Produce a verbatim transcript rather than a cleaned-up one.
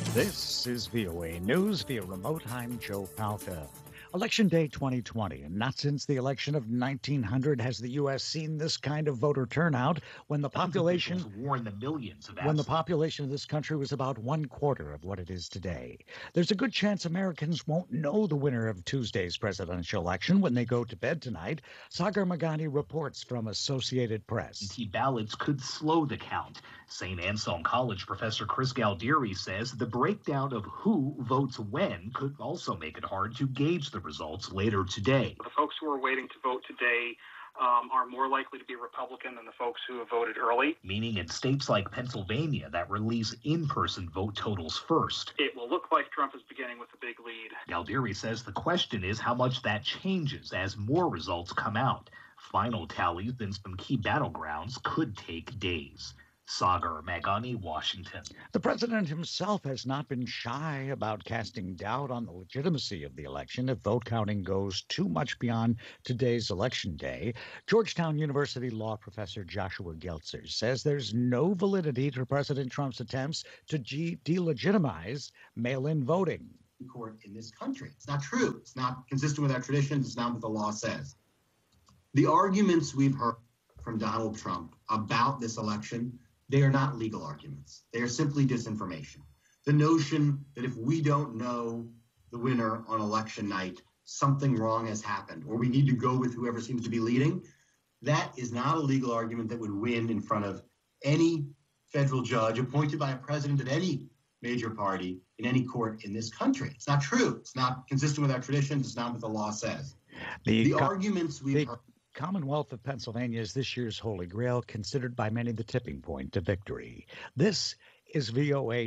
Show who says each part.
Speaker 1: This is V O A News via remote. I'm Joe Palca. Election Day twenty twenty, and not since the election of nineteen hundred has the U S seen this kind of voter turnout when the population
Speaker 2: warn the millions of
Speaker 1: when the population of this country was about one quarter of what it is today. There's a good chance Americans won't know the winner of Tuesday's presidential election when they go to bed tonight. Sagar Magani reports from Associated Press.
Speaker 2: Absentee ballots could slow the count. Saint Anselm College professor Chris Galdieri says the breakdown of who votes when could also make it hard to gauge the results later today.
Speaker 3: The folks who are waiting to vote today um, are more likely to be Republican than the folks who have voted early.
Speaker 2: Meaning in states like Pennsylvania that release in-person vote totals first,
Speaker 3: it will look like Trump is beginning with a big lead.
Speaker 2: Galdieri says the question is how much that changes as more results come out. Final tallies in some key battlegrounds could take days. Sagar Magani, Washington.
Speaker 1: The president himself has not been shy about casting doubt on the legitimacy of the election if vote counting goes too much beyond today's election day. Georgetown University law professor Joshua Geltzer says there's no validity to President Trump's attempts to ge- delegitimize mail-in voting.
Speaker 4: Court in this country. It's not true. It's not consistent with our traditions. It's not what the law says. The arguments we've heard from Donald Trump about this election, they are not legal arguments. They are simply disinformation. The notion that if we don't know the winner on election night, something wrong has happened, or we need to go with whoever seems to be leading, that is not a legal argument that would win in front of any federal judge appointed by a president of any major party in any court in this country. It's not true. It's not consistent with our traditions. It's not what the law says.
Speaker 1: The,
Speaker 4: the
Speaker 1: co-
Speaker 4: arguments we've
Speaker 1: the
Speaker 4: heard.
Speaker 1: Commonwealth of Pennsylvania is this year's Holy Grail, considered by many the tipping point to victory. This is V O A